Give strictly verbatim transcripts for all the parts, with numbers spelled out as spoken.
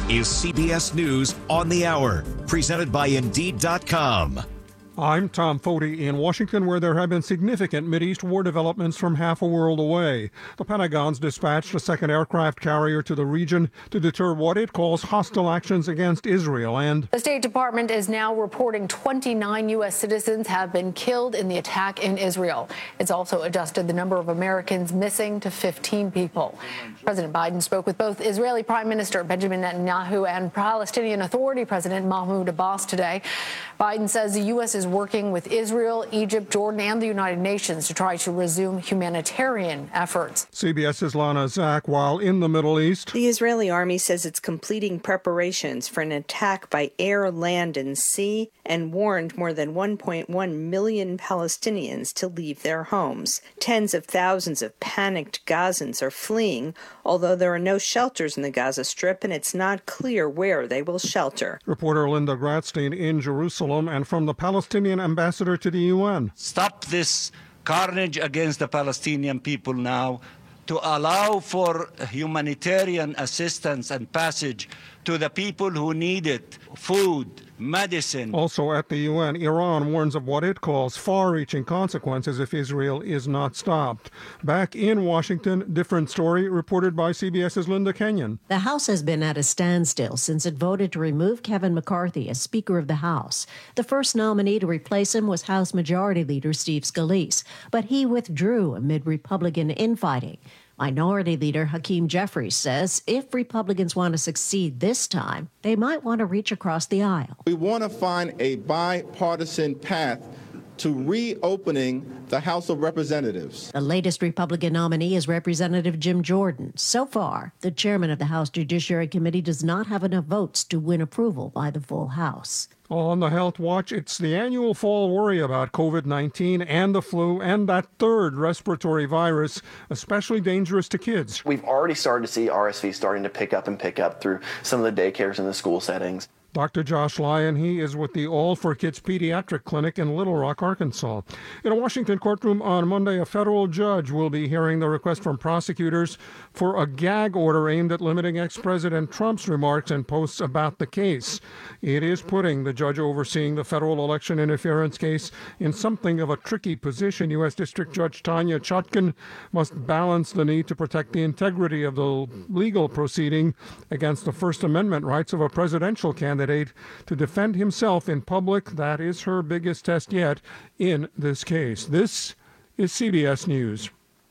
is C B S News on the Hour, presented by Indeed dot com. I'm Tom Foti in Washington, where there have been significant Mideast war developments from half a world away. The Pentagon's dispatched a second aircraft carrier to the region to deter what it calls hostile actions against Israel. And the State Department is now reporting twenty-nine U S citizens have been killed in the attack in Israel. It's also adjusted the number of Americans missing to fifteen people. President Biden spoke with both Israeli Prime Minister Benjamin Netanyahu and Palestinian Authority President Mahmoud Abbas today. Biden says the U S is working with Israel, Egypt, Jordan, and the United Nations to try to resume humanitarian efforts. CBS's Lana Zak, while in the Middle East, the Israeli army says it's completing preparations for an attack by air, land, and sea, and warned more than one point one million Palestinians to leave their homes. Tens of thousands of panicked Gazans are fleeing, although there are no shelters in the Gaza Strip, and it's not clear where they will shelter. Reporter Linda Gradstein in Jerusalem, and from the Palestinian ambassador to the U N. Stop this carnage against the Palestinian people now, to allow for humanitarian assistance and passage to the people who need it, food, medicine. Also at the U N, Iran warns of what it calls far-reaching consequences if Israel is not stopped. Back in Washington, different story reported by CBS's Linda Kenyon. The House has been at a standstill since it voted to remove Kevin McCarthy as Speaker of the House. The first nominee to replace him was House Majority Leader Steve Scalise, but he withdrew amid Republican infighting. Minority Leader Hakeem Jeffries says if Republicans want to succeed this time, they might want to reach across the aisle. We want to find a bipartisan path to reopening the House of Representatives. The latest Republican nominee is Representative Jim Jordan. So far, the chairman of the House Judiciary Committee does not have enough votes to win approval by the full House. On the Health Watch, it's the annual fall worry about covid nineteen and the flu and that third respiratory virus, especially dangerous to kids. We've already started to see R S V starting to pick up and pick up through some of the daycares and the school settings. Doctor Josh Lyon, he is with the All for Kids Pediatric Clinic in Little Rock, Arkansas. In a Washington courtroom on Monday, a federal judge will be hearing the request from prosecutors for a gag order aimed at limiting ex-President Trump's remarks and posts about the case. It is putting the judge overseeing the federal election interference case in something of a tricky position. U S District Judge Tanya Chutkan must balance the need to protect the integrity of the legal proceeding against the First Amendment rights of a presidential candidate to defend himself in public. That is her biggest test yet in this case. This is C B S News.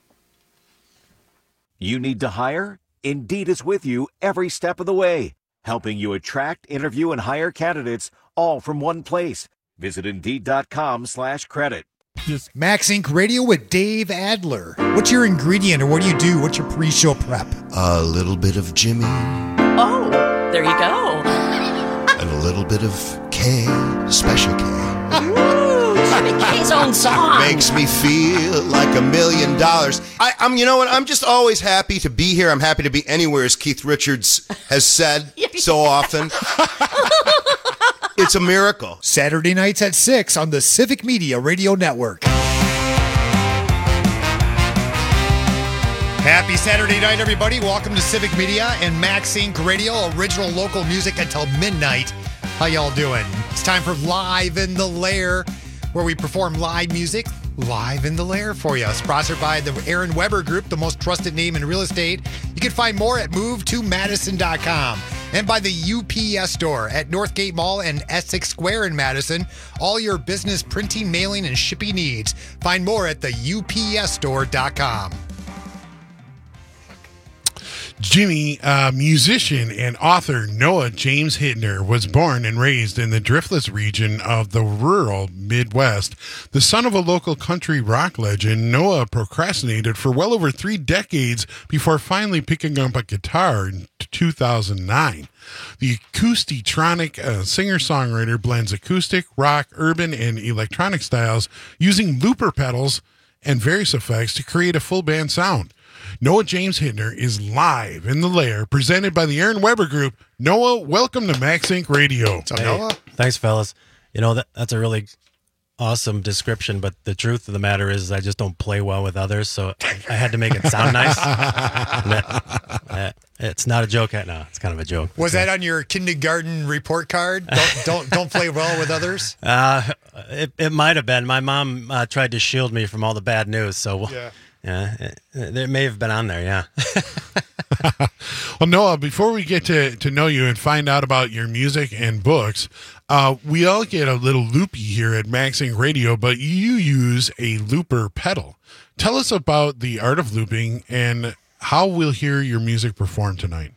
You need to hire? Indeed is with you every step of the way, helping you attract, interview, and hire candidates all from one place. Visit Indeed.com slash credit. Just Max Inc Radio with Dave Adler. What's your ingredient, or what do you do? What's your pre-show prep? A little bit of Jimmy. Oh, there you go. And a little bit of K, Special K. Ooh, Jimmy K's own song. Makes me feel like a million dollars. I, I'm, you know what? I'm just always happy to be here. I'm happy to be anywhere, as Keith Richards has said so often. It's a miracle. Saturday nights at six on the Civic Media Radio Network. Happy Saturday night, everybody. Welcome to Civic Media and Max Inc Radio, original local music until midnight. How y'all doing? It's time for Live in the Lair, where we perform live music live in the lair for you. Sponsored by the Aaron Weber Group, the most trusted name in real estate. You can find more at move to madison dot com. And by the U P S store at Northgate Mall and Essex Square in Madison. All your business printing, mailing, and shipping needs. Find more at the U P S store dot com. Jimmy, uh, musician and author Noah James Hittner, was born and raised in the Driftless region of the rural Midwest. The son of a local country rock legend, Noah procrastinated for well over three decades before finally picking up a guitar in two thousand nine. The Acoustitronic uh, singer-songwriter blends acoustic, rock, urban, and electronic styles using looper pedals and various effects to create a full band sound. Noah James Hittner is live in the lair, presented by the Aaron Weber Group. Noah, welcome to Max Inc Radio. What's up, hey, Noah? Thanks, fellas. You know, that that's a really awesome description, but the truth of the matter is I just don't play well with others, so I, I had to make it sound nice. that, that, It's not a joke. No, it's kind of a joke. Was that on your kindergarten report card? Don't don't, don't play well with others. Uh, it it might have been. My mom uh, tried to shield me from all the bad news, so Yeah. yeah, it, it may have been on there. Yeah. Well, Noah, before we get to, to know you and find out about your music and books, uh, we all get a little loopy here at Maxing Radio, but you use a looper pedal. Tell us about the art of looping and how we'll hear your music performed tonight.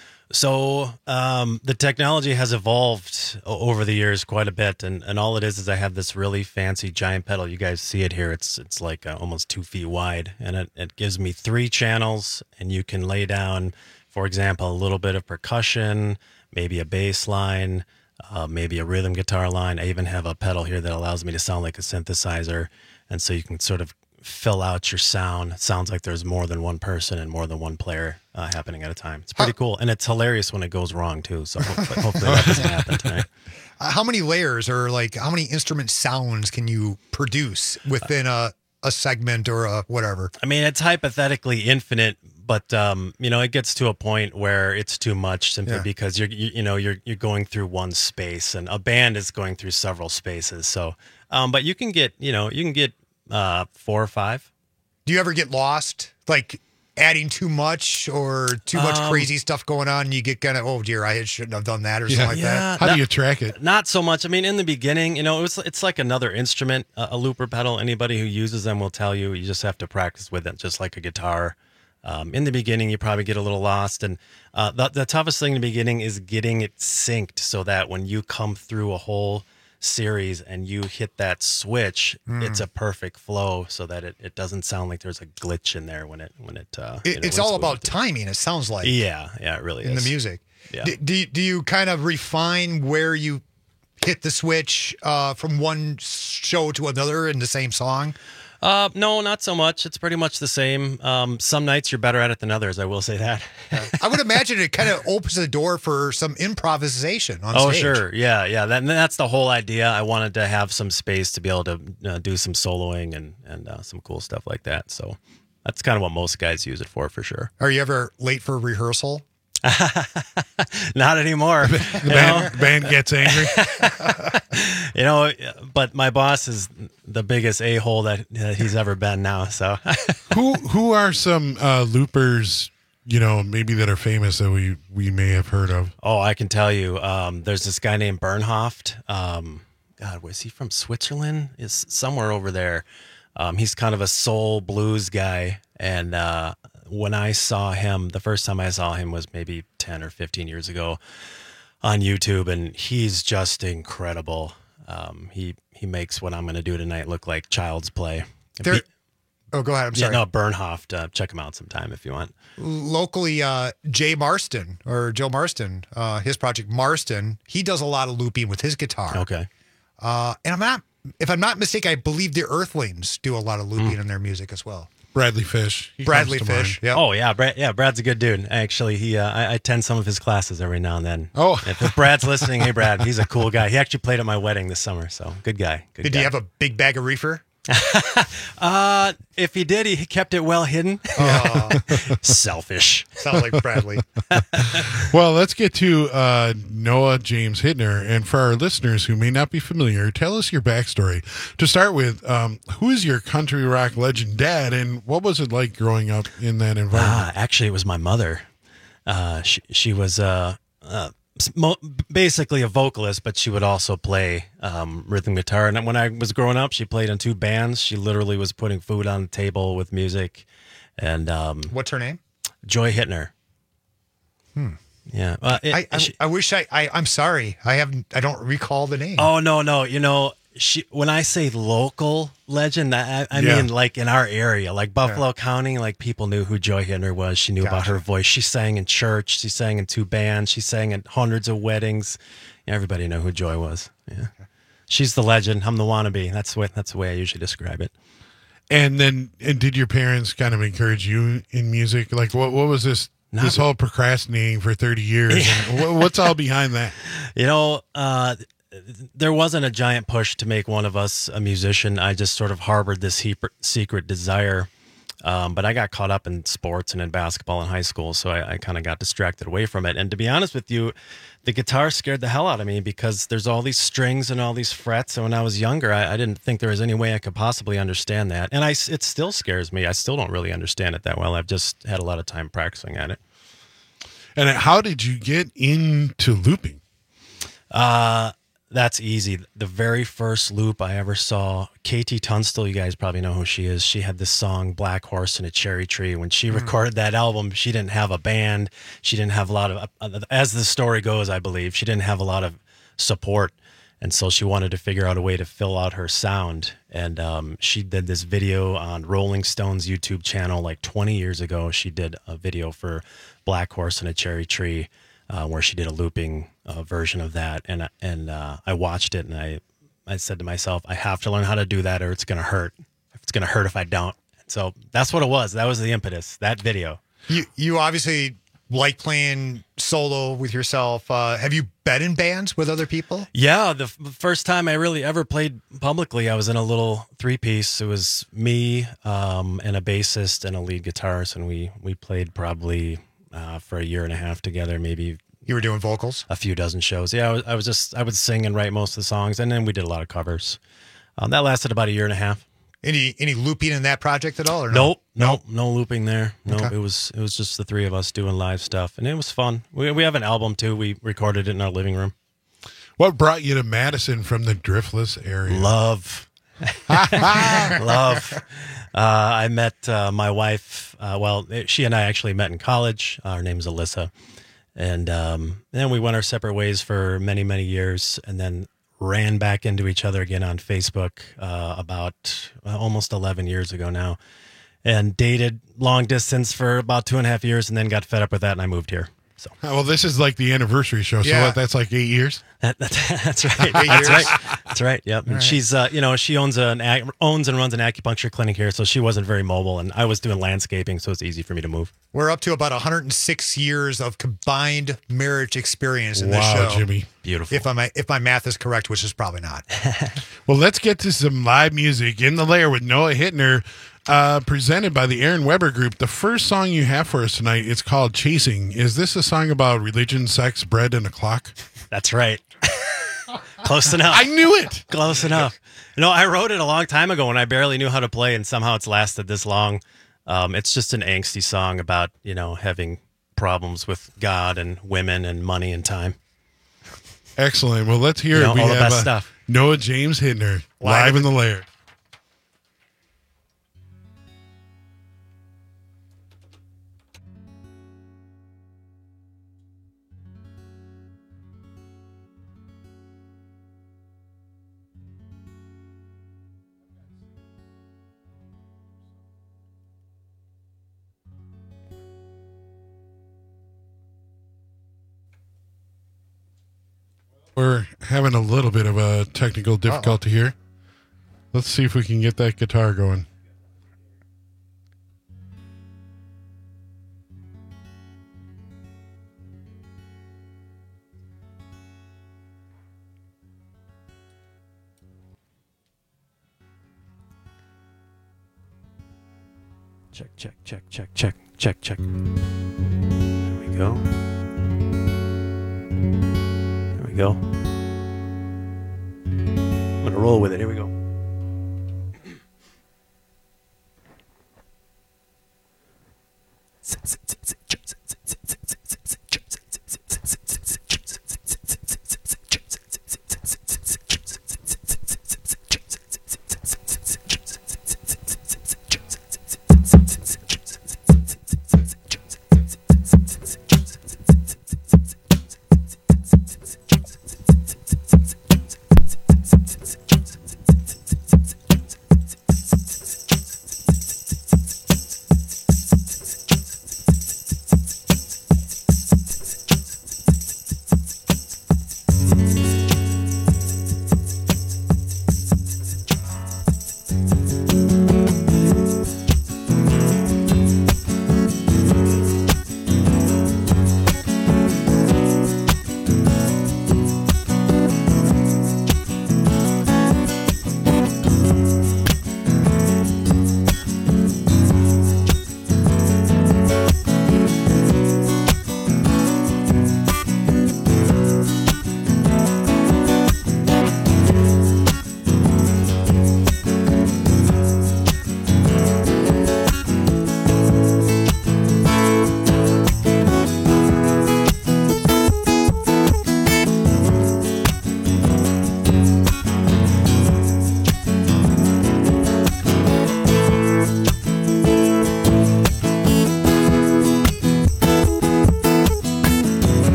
So um, the technology has evolved o- over the years quite a bit, and, and all it is is I have this really fancy giant pedal. You guys see it here. It's it's like uh, almost two feet wide, and it, it gives me three channels, and you can lay down, for example, a little bit of percussion, maybe a bass line, uh, maybe a rhythm guitar line. I even have a pedal here that allows me to sound like a synthesizer, and so you can sort of fill out your sound. It sounds like there's more than one person and more than one player uh, happening at a time. It's pretty cool, and it's hilarious when it goes wrong too. So hopefully, hopefully that doesn't happen tonight. Uh, how many layers or like how many instrument sounds can you produce within a a segment or a whatever? I mean, it's hypothetically infinite, but um, you know, it gets to a point where it's too much simply Yeah. because you're you, you know you're you're going through one space, and a band is going through several spaces. So, um, but you can get you know you can get uh, four or five. Do you ever get lost, like adding too much or too much Um, crazy stuff going on, and you get kind of, oh dear, I shouldn't have done that or something like that? How do you track it? Not so much. I mean, in the beginning, you know, it was, it's like another instrument, a, a looper pedal. Anybody who uses them will tell you, you just have to practice with it, just like a guitar. Um, in the beginning, you probably get a little lost. And uh, the, the toughest thing in the beginning is getting it synced so that when you come through a whole series and you hit that switch, Mm. it's a perfect flow so that it, it doesn't sound like there's a glitch in there when it, when it, uh, It, you know, it's when all moving about through. timing, it sounds like. Yeah, yeah, it really in is. the music. Yeah. D- do, you, do you kind of refine where you hit the switch uh, from one show to another in the same song? Uh, no, not so much. It's pretty much the same. Um, some nights you're better at it than others. I will say that. I would imagine it kind of opens the door for some improvisation on Oh, stage. sure. Yeah, yeah. That, and that's the whole idea. I wanted to have some space to be able to uh, do some soloing and, and uh, some cool stuff like that. So that's kind of what most guys use it for, for sure. Are you ever late for rehearsal? Not anymore. The band, the band gets angry. You know, but my boss is the biggest a-hole that uh, he's ever been now. So who who are some uh, loopers, you know, maybe that are famous that we, we may have heard of? Oh, I can tell you. Um, there's this guy named Bernhoft. Um, God, was he from Switzerland? Is somewhere over there. Um, he's kind of a soul blues guy. And uh, when I saw him, the first time I saw him was maybe ten or fifteen years ago on YouTube, and he's just incredible. Um, he he makes what I'm going to do tonight look like child's play. There, Be- oh, go ahead. I'm sorry. Yeah, no, Bernhoft. Uh, check him out sometime if you want. Locally, uh, Jay Marston or Joe Marston, uh, his project Marston, he does a lot of looping with his guitar. Okay. Uh, and I'm not, if I'm not mistaken, I believe the Earthlings do a lot of looping in their music as well. Bradley Fish. He Bradley comes to Fish. mind. Yeah. Oh yeah, Brad. Yeah, Brad's a good dude. Actually, he uh, I, I attend some of his classes every now and then. Oh, if, if Brad's listening, hey Brad, he's a cool guy. He actually played at my wedding this summer, so good guy. Good Did guy. he have a big bag of reefer? Uh, if he did, he kept it well hidden. Oh. Selfish. Sounds like Bradley. Well, let's get to uh, Noah James Hittner. And for our listeners who may not be familiar, tell us your backstory. To start with, um, who is your country rock legend dad, and what was it like growing up in that environment? Ah, actually, it was my mother. Uh, she she was uh, uh mo- basically a vocalist, but she would also play um, rhythm guitar. And when I was growing up, she played in two bands. She literally was putting food on the table with music. And um, what's her name? Joy Hittner. Hmm. Yeah. Uh, it- I, I, she- I wish I, I, I'm sorry. I haven't, I don't recall the name. Oh no, no. You know, she. When I say local legend, I, I Yeah. mean like in our area, like Buffalo County. Like people knew who Joy Hittner was. She knew about Gotcha. her voice. She sang in church. She sang in two bands. She sang at hundreds of weddings. Everybody knew who Joy was. Yeah, she's the legend. I'm the wannabe. That's what. That's the way I usually describe it. And then, and did your parents kind of encourage you in music? Like, what what was this Not this whole procrastinating for thirty years? And what, what's all behind that? You know, uh, there wasn't a giant push to make one of us a musician. I just sort of harbored this he- secret desire. Um, but I got caught up in sports and in basketball in high school, so I, I kind of got distracted away from it. And to be honest with you, the guitar scared the hell out of me because there's all these strings and all these frets. And when I was younger, I, I didn't think there was any way I could possibly understand that. And I, it still scares me. I still don't really understand it that well. I've just had a lot of time practicing at it. And how did you get into looping? Uh, that's easy. The very first loop I ever saw, Katie Tunstall, you guys probably know who she is. She had this song, Black Horse and a Cherry Tree. When she mm. recorded that album, she didn't have a band. She didn't have a lot of, uh, as the story goes, I believe, she didn't have a lot of support. And so she wanted to figure out a way to fill out her sound. And um, she did this video on Rolling Stone's YouTube channel like twenty years ago. She did a video for Black Horse and a Cherry Tree uh, where she did a looping uh, version of that. And and uh, I watched it and I, I said to myself, I have to learn how to do that or it's going to hurt. It's going to hurt if I don't. So that's what it was. That was the impetus, that video. You, you obviously like playing solo with yourself. Uh, have you been in bands with other people? Yeah, the f- first time I really ever played publicly, I was in a little three-piece. It was me um, and a bassist and a lead guitarist, and we we played probably uh, for a year and a half together, maybe. You were doing vocals? A few dozen shows. Yeah, I was, I was just, I would sing and write most of the songs, and then we did a lot of covers. Um, that lasted about a year and a half. Any any looping in that project at all? Or no? Nope, nope, no looping there. Nope, Okay. it was it was just the three of us doing live stuff, and it was fun. We we have an album too. We recorded it in our living room. What brought you to Madison from the Driftless area? Love, love. Uh, I met uh, my wife. Uh, well, she and I actually met in college. Uh, her name's Alyssa, and um, then we went our separate ways for many many years, and then ran back into each other again on Facebook uh, about uh, almost eleven years ago now, and dated long distance for about two and a half years, and then got fed up with that, and I moved here. So, oh, well, this is like the anniversary show. So Yeah. what, that's like eight years. That, that, that's right. Eight That's years? right. That's right. Yep. And All right. she's, uh, you know, she owns an ac- owns and runs an acupuncture clinic here, so she wasn't very mobile, and I was doing landscaping, so it's easy for me to move. We're up to about one hundred six years of combined marriage experience in Wow, this show. Jimmy. Beautiful. If my if my math is correct, which is probably not. Well, let's get to some live music in the lair with Noah Hittner, uh, presented by the Aaron Weber Group. The first song you have for us tonight is called Chasing. Is this a song about religion, sex, bread, and a clock? That's right. Close enough. I knew it. Close enough. No, I wrote it a long time ago when I barely knew how to play, and somehow it's lasted this long. Um, it's just an angsty song about, you know, having problems with God and women and money and time. Excellent. Well, let's hear You it. know, We all the have best uh, stuff. Noah James Hittner, live, Live in the lair. We're having a little bit of a technical difficulty here. Let's see if we can get that guitar going. Check, check, check, check, check, check, check. There we go. There we go. I'm going to roll with it. Here we go.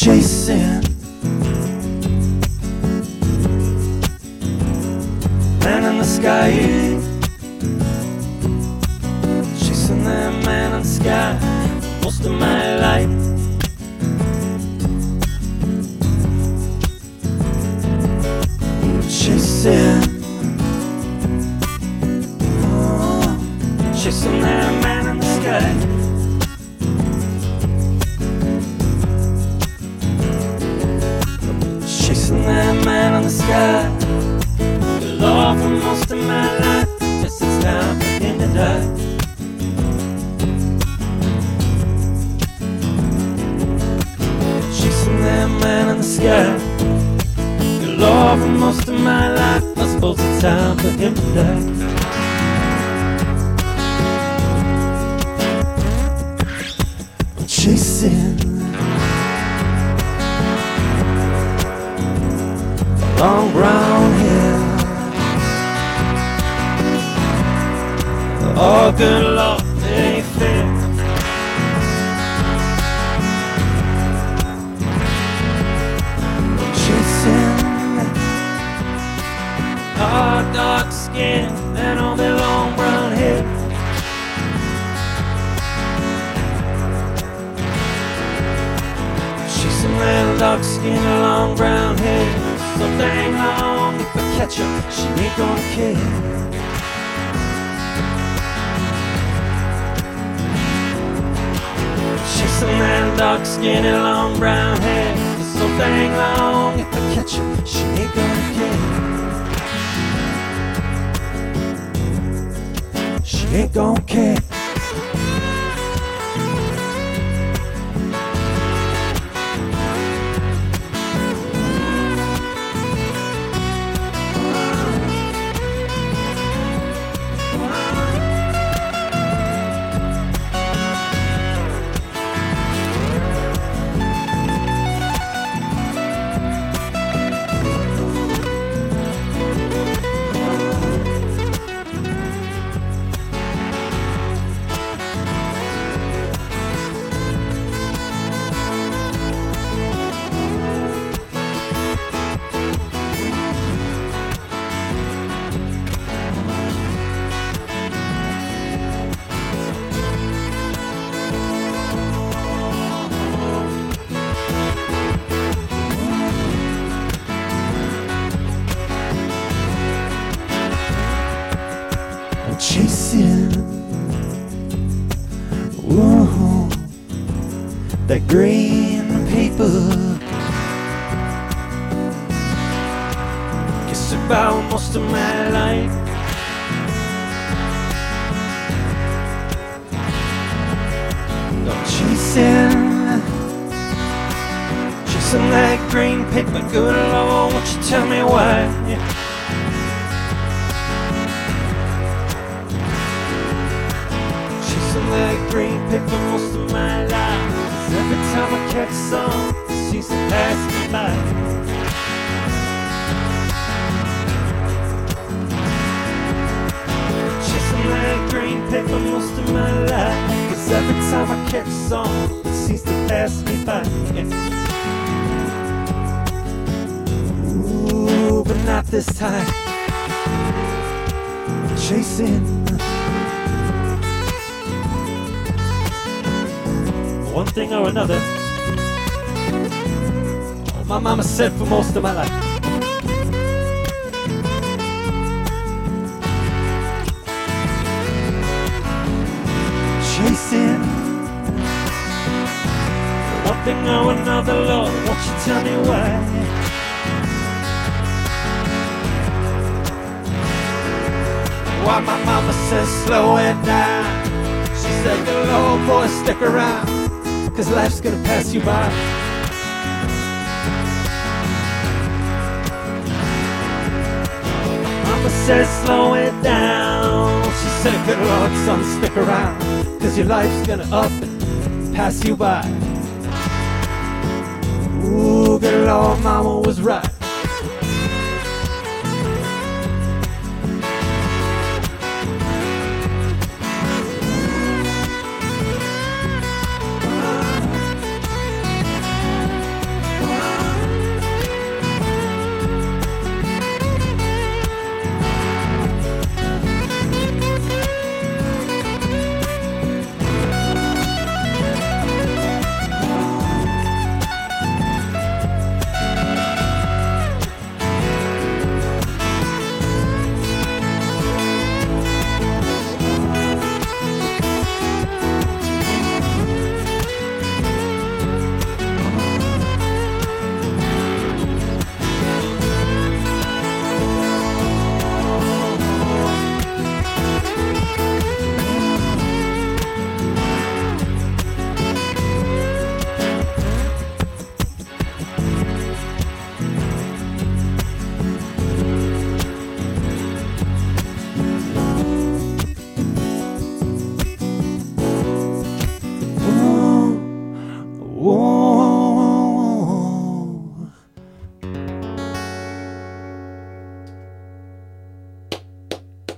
chasing man in the sky, chasing that man in the sky most of my life. Chasing, oh, chasing that man in the sky. Chasing that man in the sky. Good Lord, for most of my life, yes, it's time for him to die. Chasing that man in the sky. Good Lord, for most of my life, I suppose it's time for him to die. I'm chasing long brown hair. Oh, good Lord, it ain't fair. I'm chasing hard, dark skin and all their long brown hair. Chasing that dark skin and long brown hair. So dang long, if I catch her, she ain't gonna care. Chasing that dark skin and long brown hair. So dang long, if I catch her, she ain't gonna care. She ain't gonna care. Chasing, whoa, that green paper. Guess about most of my life. I'm chasing, chasing that green paper. Good Lord, won't you tell me why? That green paper most of my life. 'Cause every time I catch some, it seems to pass me by. Chasing that green paper most of my life. 'Cause every time I catch some, it seems to pass me by. Yeah. Ooh, but not this time. Chasing one thing or another. Oh, my mama said for most of my life. Chasing one thing or another, Lord, won't you tell me why? Why my mama says slow it down. She said, good Lord, boy, stick around, 'cause life's gonna pass you by. Mama says slow it down. She said, good Lord, son, stick around, 'cause your life's gonna up and pass you by. Ooh, good Lord, Mama was right.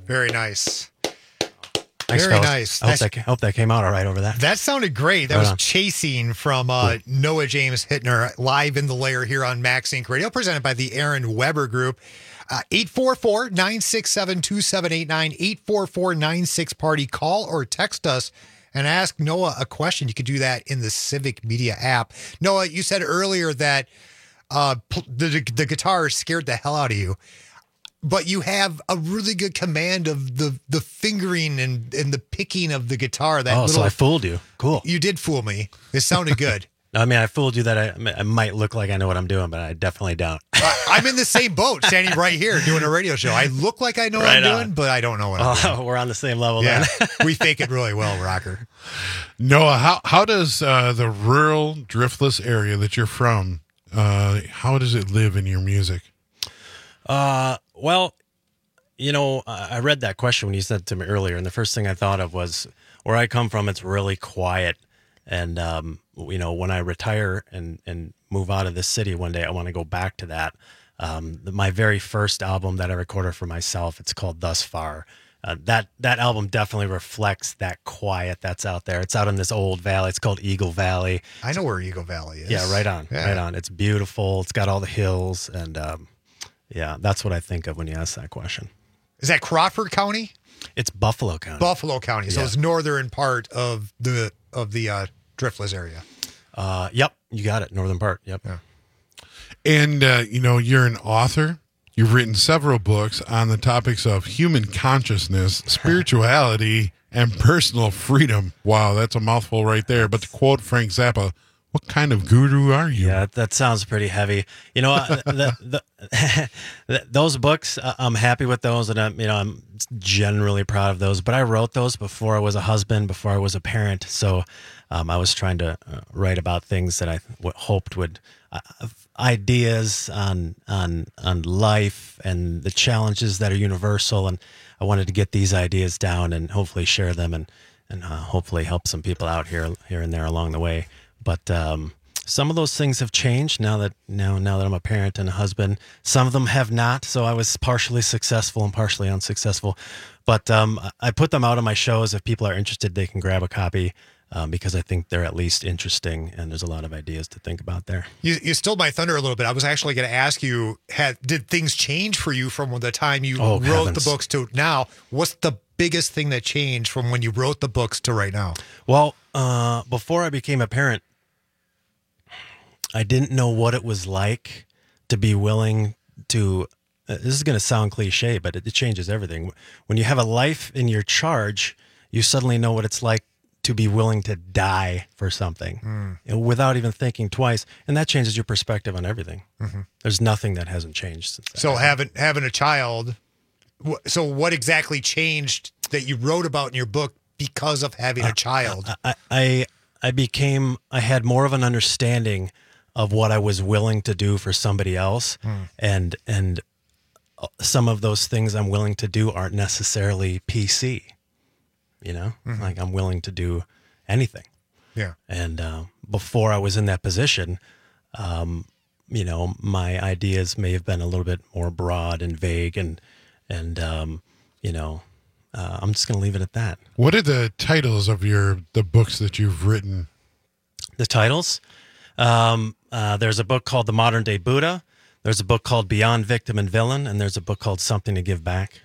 Very nice. Thanks, Very fellas. nice. I hope That's- that, hope that came out all right over that. That sounded great. That Right was on. Chasing from uh, Noah James Hittner, live in the lair here on Max Inc Radio, presented by the Aaron Weber Group. Uh, eight four four, nine six seven, two seven eight nine, eight four four, nine six party. Call or text us and ask Noah a question. You could do that in the Civic Media app. Noah, you said earlier that uh, pl- the, the guitar scared the hell out of you. But you have a really good command of the the fingering and, and the picking of the guitar. That oh, little, so I fooled you. Cool. You did fool me. It sounded good. I mean, I fooled you that I, I might look like I know what I'm doing, but I definitely don't. I, I'm in the same boat, standing right here doing a radio show. I look like I know what Right I'm on. doing, but I don't know what I'm Oh, doing. we're on the same level Yeah, then. we fake it really well, Rocker. Noah, how how does uh, the rural driftless area that you're from, uh, how does it live in your music? Uh, well, you know, I I read that question when you said it to me earlier, and the first thing I thought of was where I come from. It's really quiet, and um, you know, when I retire and and move out of this city one day, I want to go back to that. Um, the- my very first album that I recorded for myself, it's called Thus Far. Uh, that that album definitely reflects that quiet that's out there. It's out in this old valley. It's called Eagle Valley. I know where Eagle Valley is. Yeah, right on, Yeah. right on. It's beautiful. It's got all the hills, and um, yeah, that's what I think of when you ask that question. Is that Crawford County? It's Buffalo County. Buffalo County. So Yeah. it's northern part of the of the uh, driftless area. Uh, yep, you got it. Northern part. Yep. And, uh, you know, you're an author. You've written several books on the topics of human consciousness, spirituality, and personal freedom. Wow, that's a mouthful right there. But to quote Frank Zappa, what kind of guru are you? Yeah, that sounds pretty heavy. You know, uh, the, the, the, those books, uh, I'm happy with those, and I'm, you know, I'm generally proud of those. But I wrote those before I was a husband, before I was a parent. So um, I was trying to uh, write about things that I w- hoped would uh, ideas on on on life and the challenges that are universal. And I wanted to get these ideas down and hopefully share them and and uh, hopefully help some people out here here and there along the way. But um, some of those things have changed now that now now that I'm a parent and a husband. Some of them have not. So I was partially successful and partially unsuccessful. But um, I put them out on my shows. If people are interested, they can grab a copy um, because I think they're at least interesting, and there's a lot of ideas to think about there. You, you stole my thunder a little bit. I was actually going to ask you, had, did things change for you from the time you Oh, wrote heavens. the books to now? What's the biggest thing that changed from when you wrote the books to right now? Well, uh, before I became a parent, I didn't know what it was like to be willing to. Uh, this is going to sound cliche, but it, it changes everything. When you have a life in your charge, you suddenly know what it's like to be willing to die for something Mm. you know, without even thinking twice, and that changes your perspective on everything. Mhm. There's nothing that hasn't changed since that. So having having a child, wh- so what exactly changed that you wrote about in your book because of having a child? I, I I became I had more of an understanding of what I was willing to do for somebody else, Hmm. and and some of those things I'm willing to do aren't necessarily P C. You know, Mhm. like I'm willing to do anything. Yeah. And uh, before I was in that position, um, you know, my ideas may have been a little bit more broad and vague, and and um, you know, uh, I'm just going to leave it at that. What are the titles of your the books that you've written? The titles. Um, uh, there's a book called The Modern Day Buddha. There's a book called Beyond Victim and Villain, and there's a book called Something to Give Back.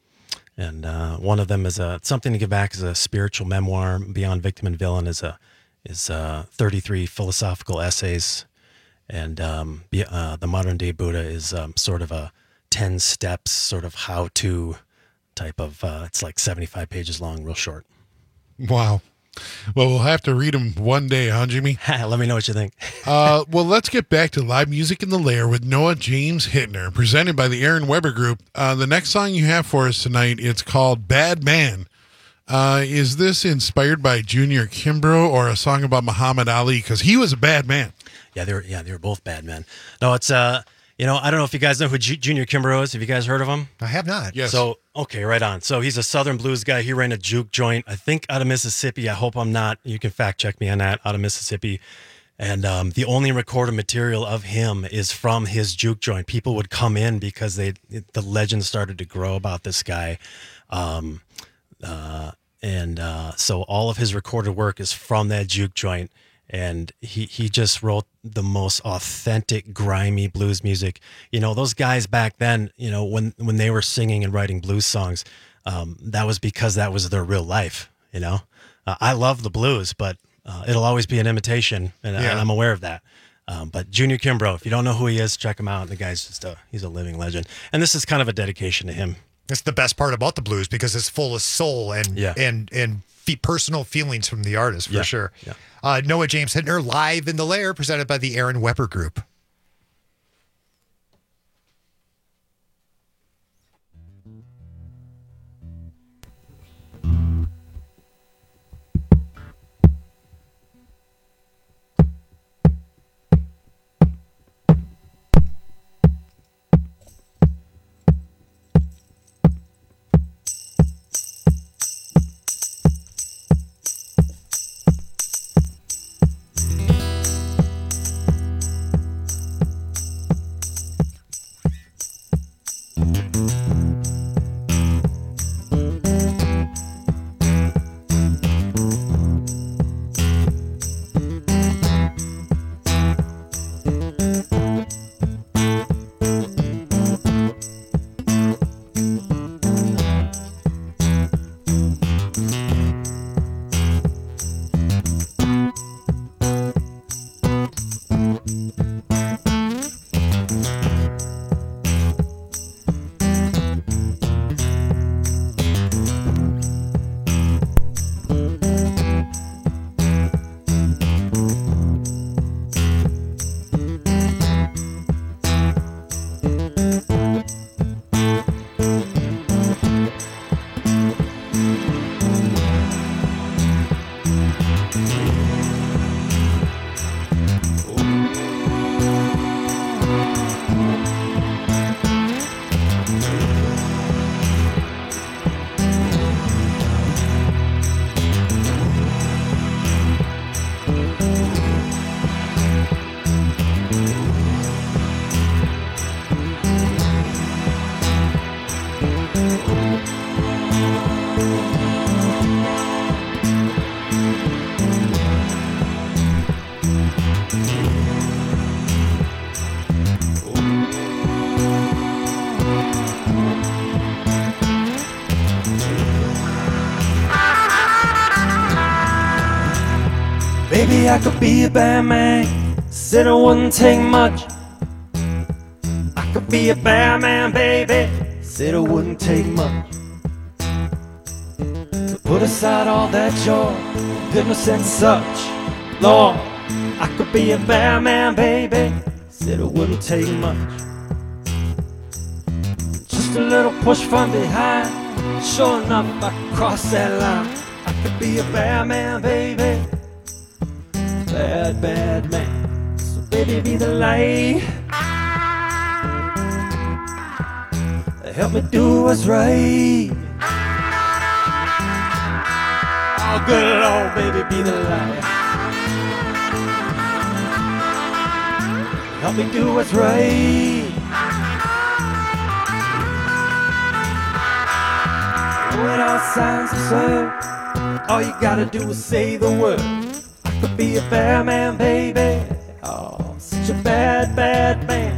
And uh, one of them is a Something to Give Back is a spiritual memoir. Beyond Victim and Villain is a is uh, thirty-three philosophical essays, and um, be, uh, The Modern Day Buddha is um, sort of a ten steps sort of how to type of. Uh, it's like seventy-five pages long, real short. Wow. Well, we'll have to read them one day, huh, Jimmy? Let me know what you think. uh, well, let's get back to live music in the lair with Noah James Hittner, presented by the Aaron Weber Group. Uh, the next song you have for us tonight, it's called Bad Man. Uh, is this inspired by Junior Kimbrough or a song about Muhammad Ali? Because he was a bad man. Yeah, they were. Yeah, they were both bad men. No, it's uh, you know, I don't know if you guys know who Ju- Junior Kimbrough is. Have you guys heard of him? I have not. Yes. So okay, right on. So he's a Southern blues guy. He ran a juke joint, I think, out of Mississippi. I hope I'm not. You can fact check me on that. Out of Mississippi, and um, the only recorded material of him is from his juke joint. People would come in because they the legend started to grow about this guy. Um, uh, and uh, so all of his recorded work is from that juke joint. And he, he just wrote the most authentic, grimy blues music. You know, those guys back then, you know, when, when they were singing and writing blues songs, um, that was because that was their real life, you know. Uh, I love the blues, but uh, it'll always be an imitation, and, Yeah. and I'm aware of that. Um, but Junior Kimbrough, if you don't know who he is, check him out. The guy's just a, he's a living legend. And this is kind of a dedication to him. It's the best part about the blues because it's full of soul and Yeah. and and fe- personal feelings from the artist for Yeah. sure. Yeah. Uh, Noah James Hittner live in the Lair, presented by the Aaron Weber Group. Maybe I could be a bad man, said it wouldn't take much. I could be a bad man, baby, said it wouldn't take much. To put aside all that joy, goodness and such. Lord, I could be a bad man, baby, said it wouldn't take much. Just a little push from behind, sure enough I could cross that line. I could be a bad man, baby, bad, bad man. So baby, be the light, help me do what's right. Oh, good Lord, baby, be the light, help me do what's right. When all signs absurd, all you gotta do is say the word. I could be a bad man, baby. Oh, such a bad, bad man.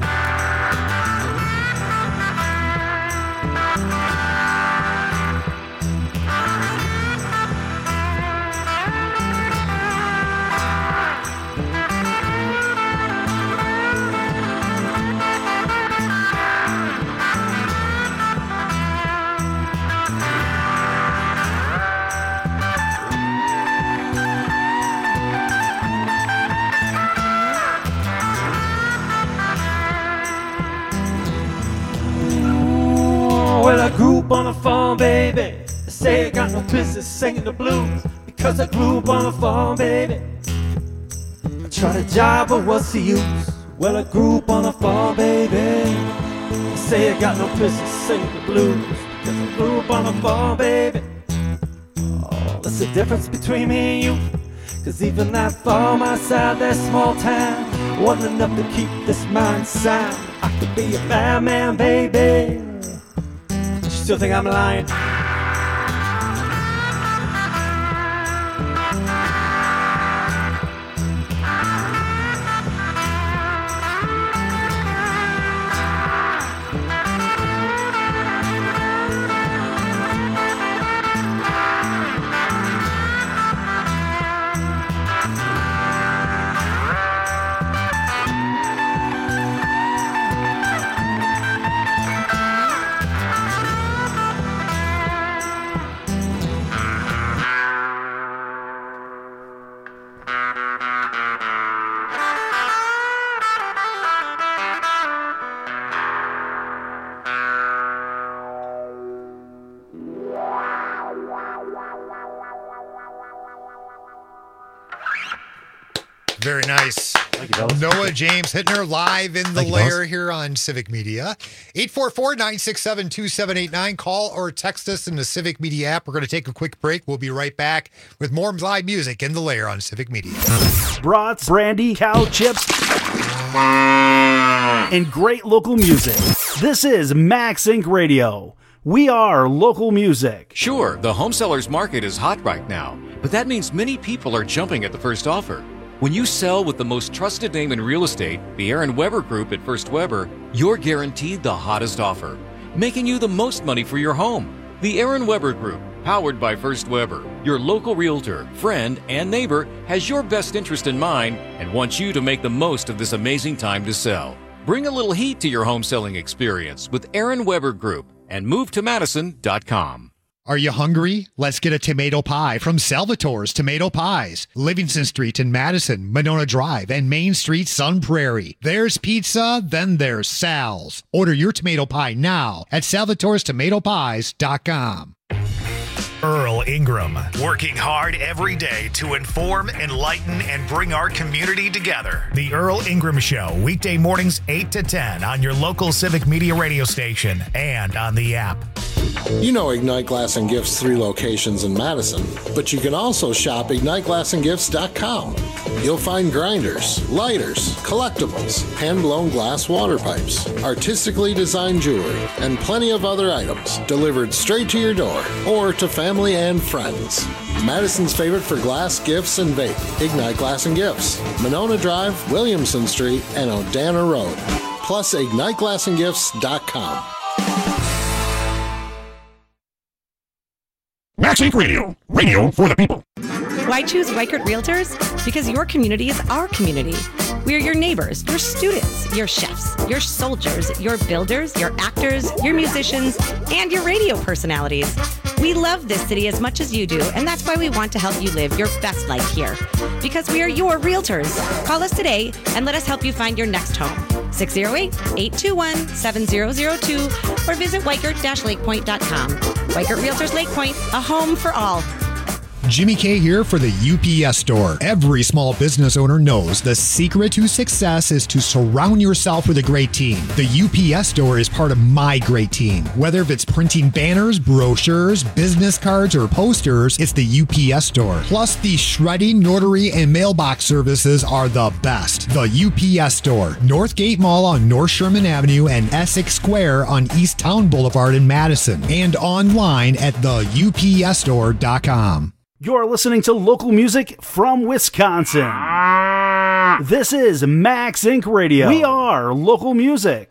Well, I grew up on a farm, baby. They say I got no business singing the blues because I grew up on a farm, baby. I tried a job, but what's the use? Well, I grew up on a farm, baby. They say I got no business singing the blues because I grew up on a farm, baby. Oh, that's the difference between me and you. Cause even that farm outside that small town wasn't enough to keep this mind sound. I could be a bad man, baby. You still think I'm lying? Very nice. Noah James Hittner live in the Thank you, lair fellas. here on Civic Media. eight four four, nine six seven, two seven eight nine. Call or text us in the Civic Media app. We're going to take a quick break. We'll be right back with more live music in the lair on Civic Media. Brats, brandy, cow chips, and great local music. This is Max Inc Radio. We are local music. Sure, the home sellers market is hot right now, but that means many people are jumping at the first offer. When you sell with the most trusted name in real estate, the Aaron Weber Group at First Weber, you're guaranteed the hottest offer, making you the most money for your home. The Aaron Weber Group, powered by First Weber, your local realtor, friend, and neighbor, has your best interest in mind and wants you to make the most of this amazing time to sell. Bring a little heat to your home selling experience with Aaron Weber Group and move to madison dot com. Are you hungry? Let's get a tomato pie from Salvatore's Tomato Pies. Livingston Street in Madison, Monona Drive, and Main Street, Sun Prairie. There's pizza, then there's Sal's. Order your tomato pie now at salvatores tomato pies dot com. Earl Ingram, working hard every day to inform, enlighten, and bring our community together. The Earl Ingram Show, weekday mornings eight to ten on your local Civic Media radio station and on the app. You know Ignite Glass and Gifts' three locations in Madison, but you can also shop ignite glass and gifts dot com. You'll find grinders, lighters, collectibles, hand-blown glass water pipes, artistically designed jewelry, and plenty of other items delivered straight to your door or to family and friends. Madison's favorite for glass, gifts, and vape, Ignite Glass and Gifts, Monona Drive, Williamson Street, and Odana Road. Plus ignite glass and gifts dot com. Max Inc Radio, radio for the people. Why choose Weichert Realtors? Because your community is our community. We are your neighbors, your students, your chefs, your soldiers, your builders, your actors, your musicians, and your radio personalities. We love this city as much as you do, and that's why we want to help you live your best life here. Because we are your realtors. Call us today and let us help you find your next home. six oh eight, eight two one, seven oh oh two or visit weichert dash lake point dot com. Weichert Realtors Lake Point, a home for all. Jimmy K here for the U P S Store. Every small business owner knows the secret to success is to surround yourself with a great team. The U P S Store is part of my great team. Whether it's printing banners, brochures, business cards, or posters, it's the U P S Store. Plus, the shredding, notary, and mailbox services are the best. The U P S Store, Northgate Mall on North Sherman Avenue and Essex Square on East Town Boulevard in Madison, and online at the U P S store dot com. You're listening to local music from Wisconsin. This is Max Inc Radio. We are local music.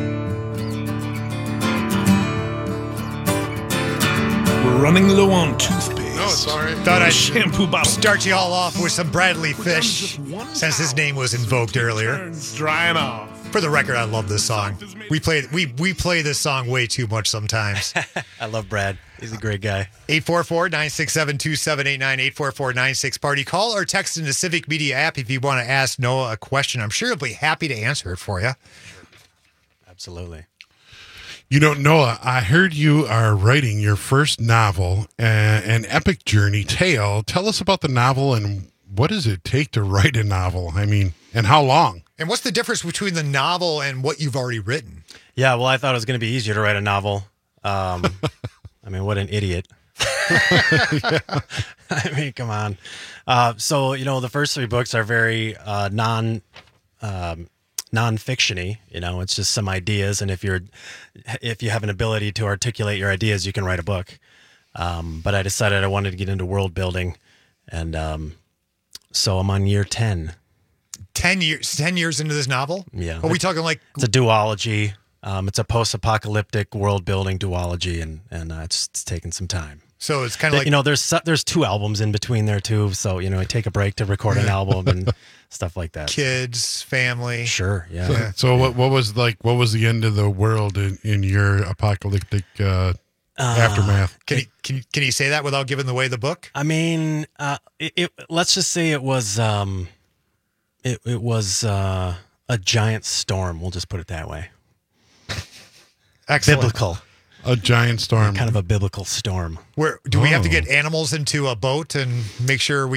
We're running low on toothpaste. No, sorry. Thought I'd shampoo bottle. Start you all off with some Bradley Fish, since his name was invoked earlier. It's drying off. For the record, I love this song. We play we we play this song way too much sometimes. I love Brad. He's a great guy. eight four four, nine six seven, two seven eight nine, eight four four, nine six party. Call or text in the Civic Media app if you want to ask Noah a question. I'm sure he'll be happy to answer it for you. Absolutely. You know, Noah, I heard you are writing your first novel, uh, an epic journey tale. Tell us about the novel and what does it take to write a novel? I mean, and how long? And what's the difference between the novel and what you've already written? Yeah, well, I thought it was going to be easier to write a novel. Um, I mean, what an idiot. yeah. I mean, come on. Uh, so, you know, the first three books are very uh, non um, non-fiction-y. You know, it's just some ideas. And if you're if you have an ability to articulate your ideas, you can write a book. Um, but I decided I wanted to get into world building. And um, so I'm on year ten. Ten years, ten years into this novel? Yeah. Are we talking like... It's a duology. Um, it's a post-apocalyptic world-building duology, and, and uh, it's, it's taken some time. So it's kind of like... You know, there's there's two albums in between there, too. So, you know, I take a break to record an album and stuff like that. Kids, family. Sure, yeah. So, so what what was like, what was the end of the world in, in your apocalyptic uh, uh, aftermath? Can you, can, you, can you say that without giving away the book? I mean, uh, it, it, let's just say it was... Um, It it was uh, a giant storm. We'll just put it that way. Excellent. Biblical. A giant storm. Kind of a biblical storm. Where do we Oh. have to get animals into a boat and make sure we get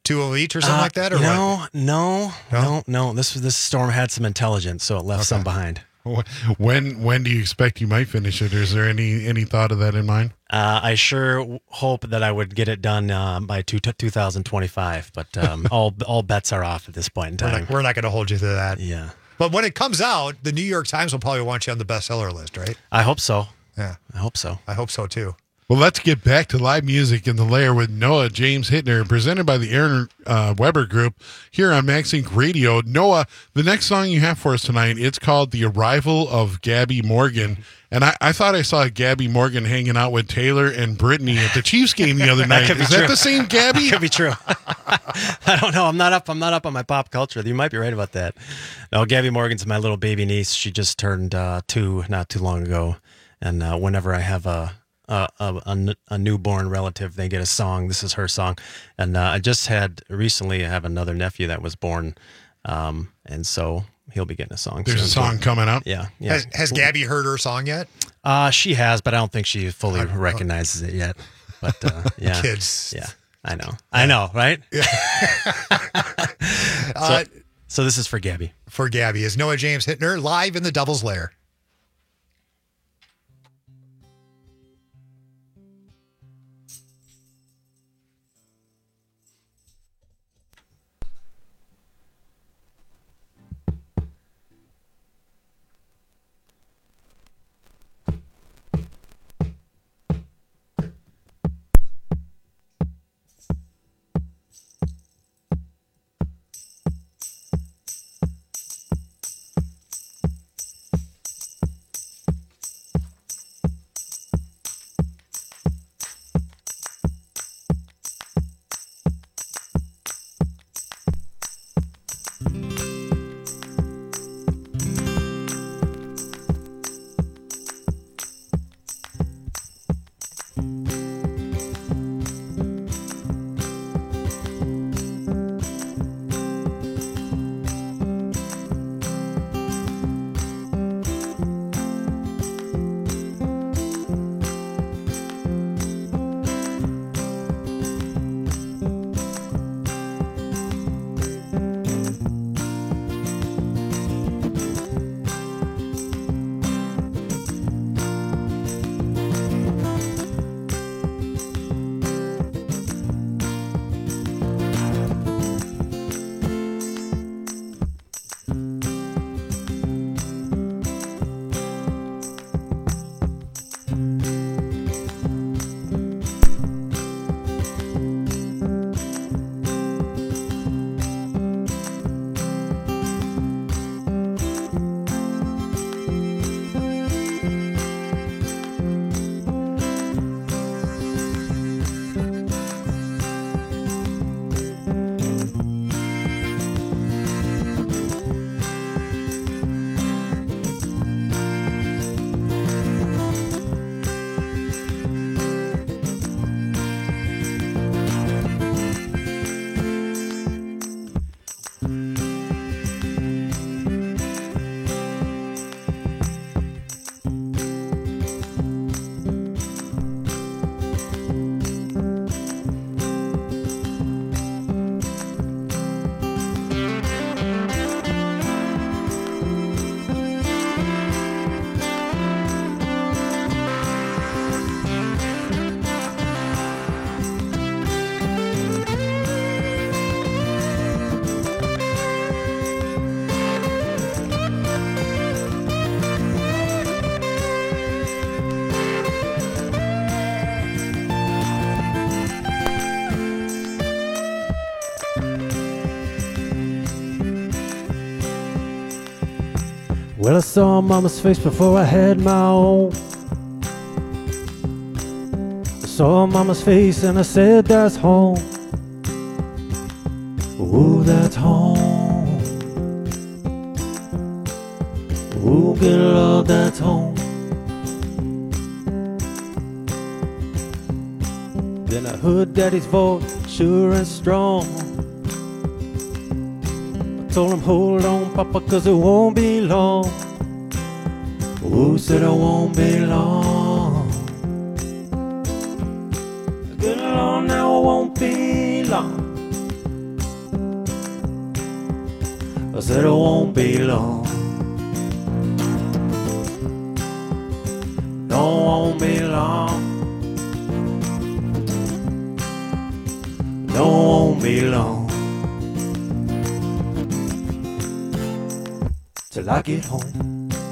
two of each or something Uh, like that, or no, what? no, no, no. This this storm had some intelligence, so it left some behind. When when do you expect you might finish it? Or is there any any thought of that in mind? Uh, I sure w- hope that I would get it done uh, by two, two thousand twenty-five, but um, all all bets are off at this point in We're time. not, we're not going to hold you to that. Yeah. But when it comes out, the New York Times will probably want you on the bestseller list, right? I hope so. Yeah. I hope so. I hope so, too. Well, let's get back to live music in the lair with Noah James Hittner, presented by the Aaron uh, Weber Group here on Max Inc Radio. Noah, the next song you have for us tonight, it's called The Arrival of Gabby Morgan. And I, I thought I saw Gabby Morgan hanging out with Taylor and Brittany at the Chiefs game the other night. That Is true. that the same Gabby? That could be true. I don't know. I'm not up. I'm not up on my pop culture. You might be right about that. No, Gabby Morgan's my little baby niece. She just turned uh, two not too long ago. And uh, whenever I have a A, a, a newborn relative, they get a song. This is her song. And uh, I just had recently I have another nephew that was born, um, and so he'll be getting a song. There's soon. a song coming up. Yeah, yeah. Has, has Gabby heard her song yet? Uh, she has, but I don't think she fully I, recognizes it yet. But uh, yeah, kids. Yeah, I know. Yeah. I know, right? Yeah. so, uh, so this is for Gabby. For Gabby is Noah James Hittner live in the Devil's Lair. Well, I saw Mama's face before I had my own. I saw Mama's face and I said, that's home. Ooh, that's home. Ooh, good Lord, that's home. Then I heard Daddy's voice, sure and strong. Told him, hold on, Papa, cause it won't be long. Who said it won't be long? Good Lord, now it won't be long. I said it won't be long. No, it won't be long. No, it won't be long till I get home.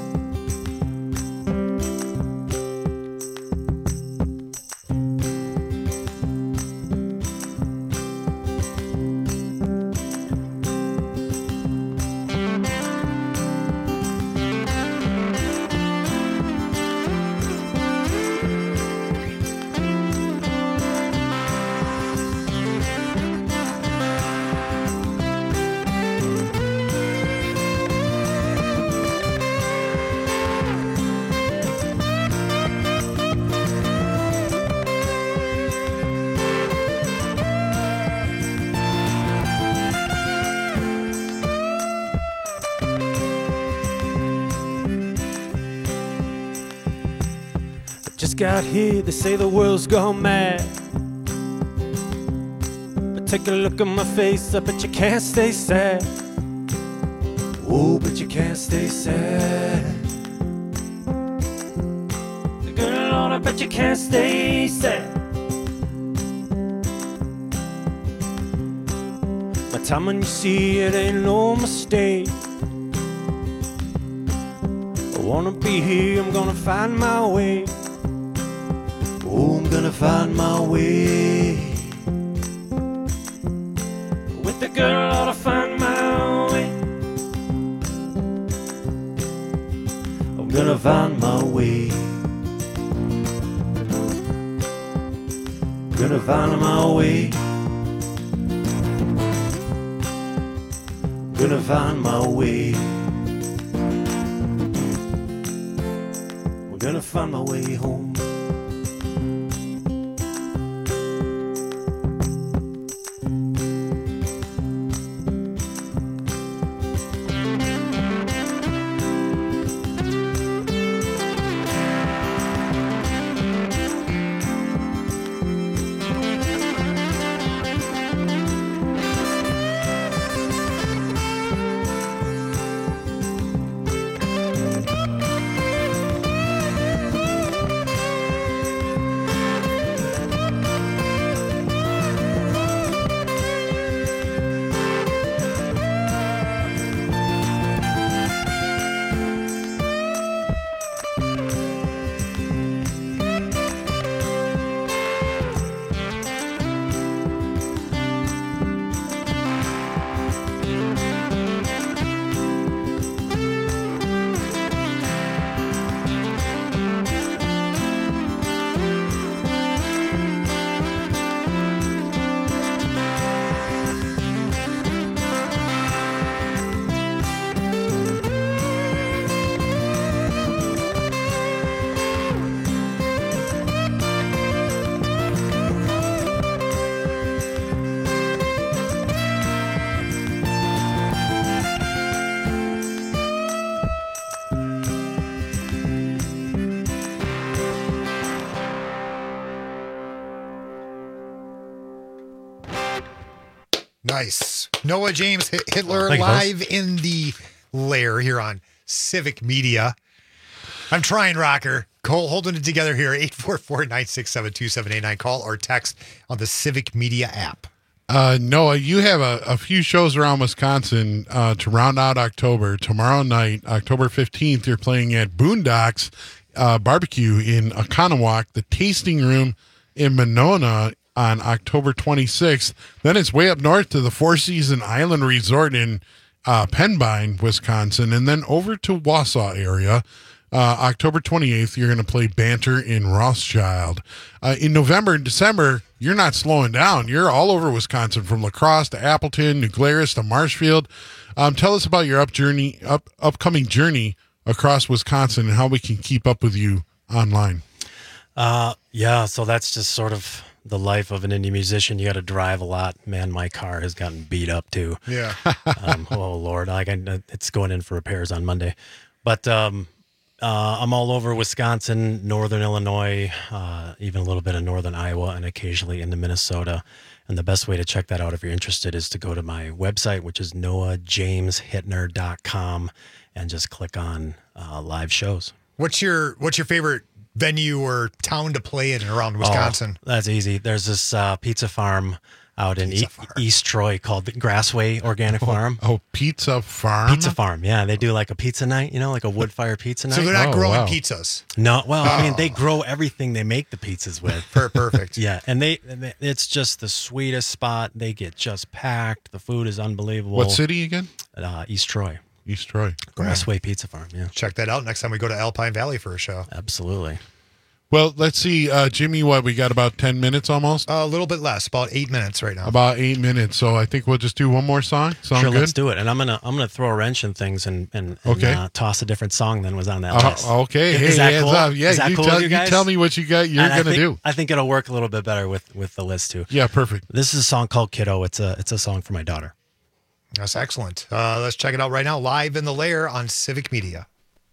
Just got here, they say the world's gone mad. But take a look at my face, I bet you can't stay sad. Oh, but you can't stay sad. Good Lord, I bet you can't stay sad. My time when you see it ain't no mistake. I wanna be here, I'm gonna find my way. Oh, I'm gonna find my way. With the girl, I ought to find my way. I'm gonna find my way. I'm gonna find my way. I'm gonna find my way. We're gonna find my way home. Nice. Noah James Hitler Thank you, live in the lair here on Civic Media. I'm trying, Rocker. Cole holding it together here. eight four four, nine six seven, two seven eight nine. Call or text on the Civic Media app. Uh, Noah, you have a, a few shows around Wisconsin uh, to round out October. Tomorrow night, October fifteenth, you're playing at Boondocks uh, Barbecue in Oconomowoc, the Tasting Room in Monona on October twenty-sixth. Then it's way up north to the Four Season Island Resort in uh, Penbine, Wisconsin. And then over to Wausau area. Uh, October twenty-eighth, you're going to play Banter in Rothschild. Uh, in November and December, you're not slowing down. You're all over Wisconsin, from La Crosse to Appleton, New Glarus to Marshfield. Um, tell us about your up journey, up upcoming journey across Wisconsin and how we can keep up with you online. Uh, yeah, so that's just sort of the life of an indie musician. You got to drive a lot. Man, my car has gotten beat up too. Yeah. um, oh Lord, like I, it's going in for repairs on Monday, but um, Uh, I'm all over Wisconsin, northern Illinois, uh, even a little bit of northern Iowa, and occasionally into Minnesota. And the best way to check that out if you're interested is to go to my website, which is noah james hittner dot com, and just click on uh, live shows. What's your What's your favorite venue or town to play in around Wisconsin? Oh, that's easy. There's this uh, pizza farm out in e- East Troy called the Grassway Organic Oh, Farm. Oh, Pizza Farm? Pizza Farm, yeah. They do like a pizza night, you know, like a wood fire pizza night. So they're not Oh, growing wow. pizzas. No, well, I mean, Oh. they grow everything they make the pizzas with. Per- Perfect. Yeah, and they, they- it's just the sweetest spot. They get just packed. The food is unbelievable. What city again? Uh, East Troy. East Troy. Grassway Pizza Farm, yeah. Check that out next time we go to Alpine Valley for a show. Absolutely. Well, let's see, uh, Jimmy, what, we got about ten minutes almost? Uh, a little bit less, about eight minutes right now. About eight minutes, so I think we'll just do one more song. Sound sure, good? let's do it. And I'm gonna I'm gonna throw a wrench in things and and, and Okay. uh, toss a different song than was on that Uh, list. okay, Is, hey, is that hands cool? up. Yeah, is that you cool tell- with you you guys? tell me what you got- you're And I gonna think- do. I think it'll work a little bit better with with the list too. Yeah, perfect. This is a song called Kiddo. It's a it's a song for my daughter. That's excellent. Uh, let's check it out right now, live in the Lair on Civic Media.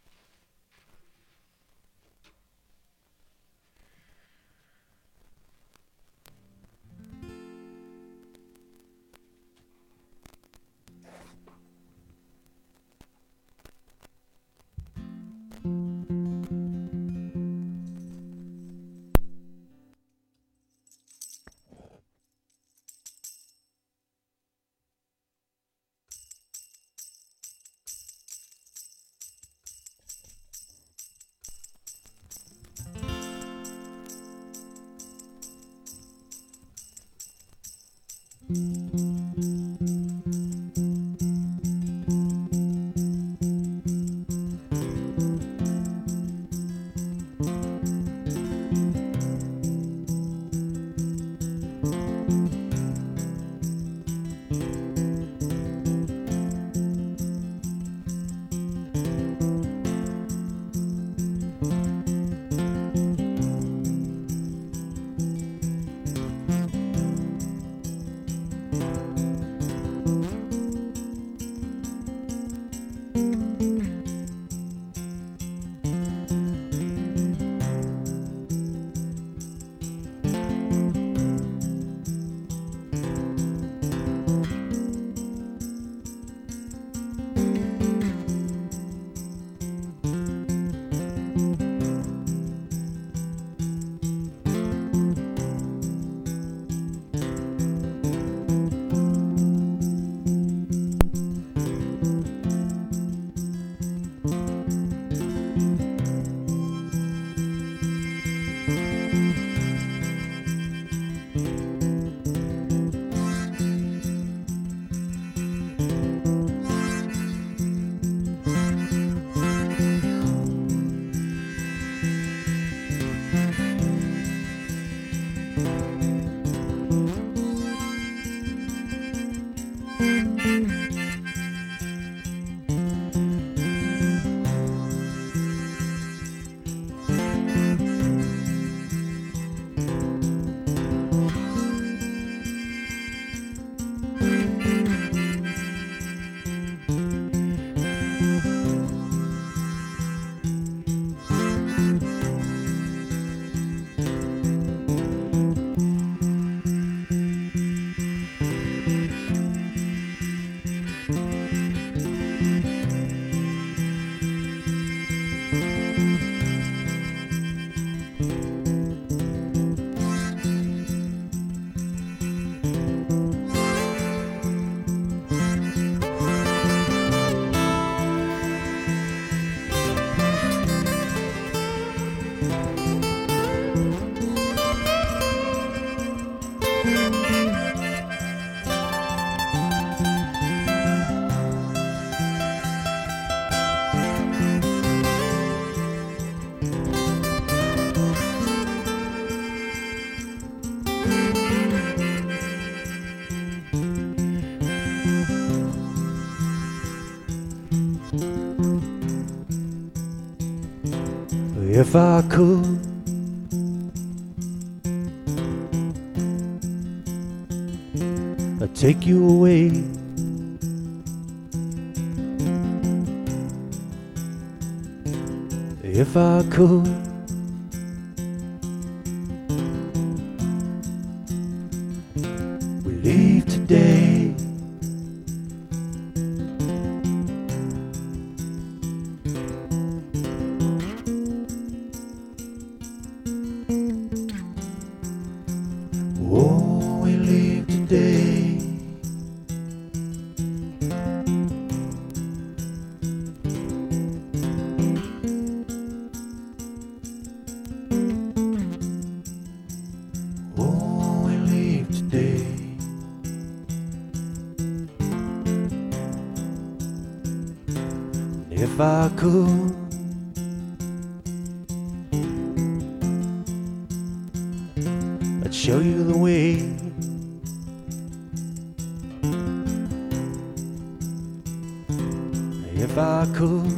If I could, I'd take you away. if I could, we leave today. Oh, we leave today. Oh, we leave today. If I could, I'd show you the way. If I could,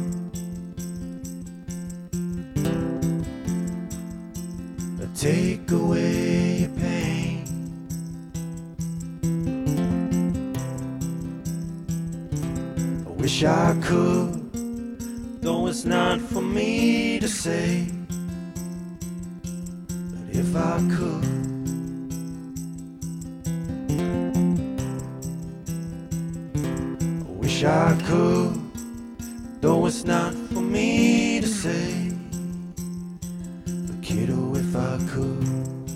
I'd take away your pain. I wish I could, though it's not for me to say. But if I could, I wish I could, though it's not for me to say. But kiddo, if I could.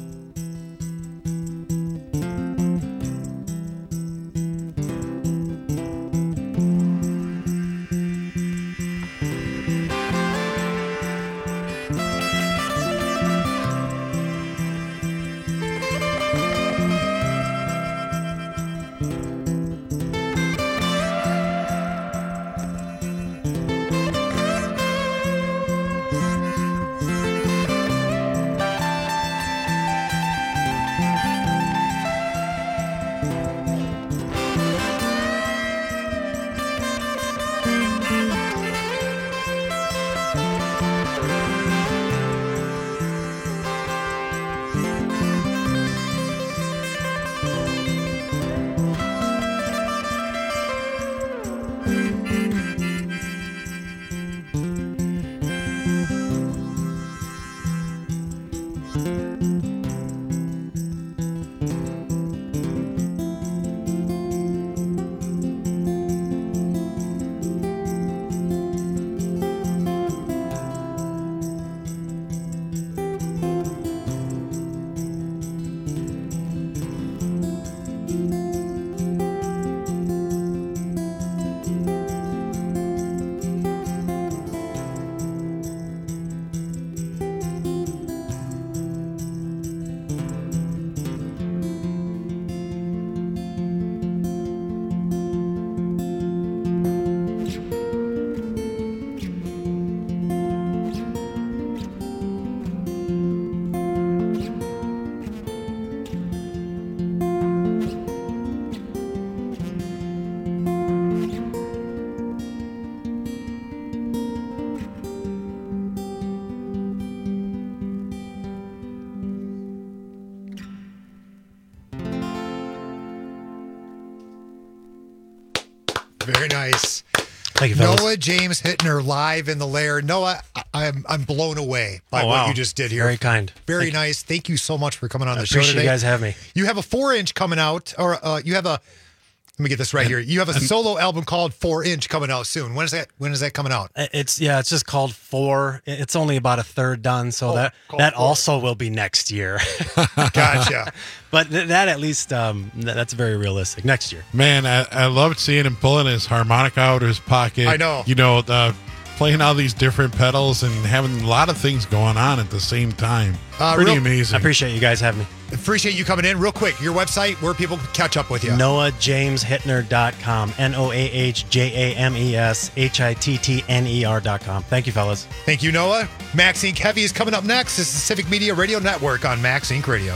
Very nice. Thank you, fellas. Noah James Hittner live in the Lair. Noah, I- I'm I'm blown away by Oh, what wow. you just did here. Very kind. Very Thank nice. Thank you so much for coming on I the show appreciate today. you guys having me. You have a four inch coming out, or uh, you have a. Let me get this right here. You have a solo album called Four Inch coming out soon. When is that? When is that coming out? It's yeah, it's just called Four. It's only about a third done, so Oh, that called that Four. also will be next year. Gotcha. But th- that at least um, th- that's very realistic. Next year. Man, I, I loved seeing him pulling his harmonica out of his pocket. I know. You know, the, playing all these different pedals and having a lot of things going on at the same time. Uh, Pretty real- amazing. I appreciate you guys having me. Appreciate you coming in. Real quick, your website where people can catch up with you. Noah James Hittner dot com. N O A H J A M E S H I T T N E R dot com. Thank you, fellas. Thank you, Noah. Max Inc Heavy is coming up next. This is Civic Media Radio Network on Max Inc Radio.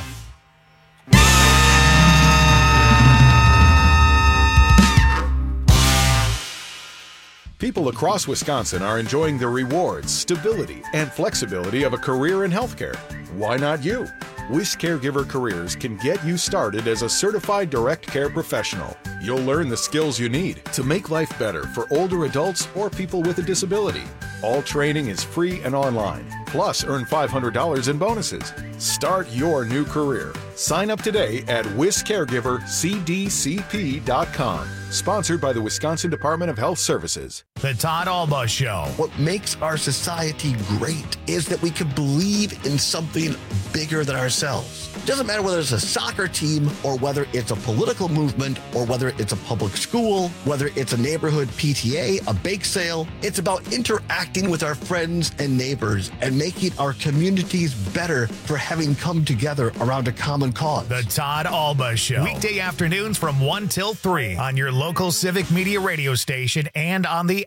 People across Wisconsin are enjoying the rewards, stability, and flexibility of a career in healthcare. Why not you? Wish Caregiver Careers can get you started as a certified direct care professional. You'll learn the skills you need to make life better for older adults or people with a disability. All training is free and online. Plus, earn five hundred dollars in bonuses. Start your new career. Sign up today at wis caregiver c d c p dot com. Sponsored by the Wisconsin Department of Health Services. The Todd Alba Show. What makes our society great is that we can believe in something bigger than ourselves. It doesn't matter whether it's a soccer team or whether it's a political movement or whether it's a public school, whether it's a neighborhood P T A, a bake sale. It's about interacting with our friends and neighbors and making our communities better for having come together around a common cause. The Todd Alba Show. Weekday afternoons from one till three on your local Civic Media radio station and on the...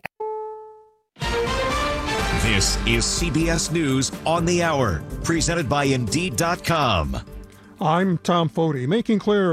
This is C B S News on the Hour, presented by Indeed dot com. I'm Tom Foti, making clear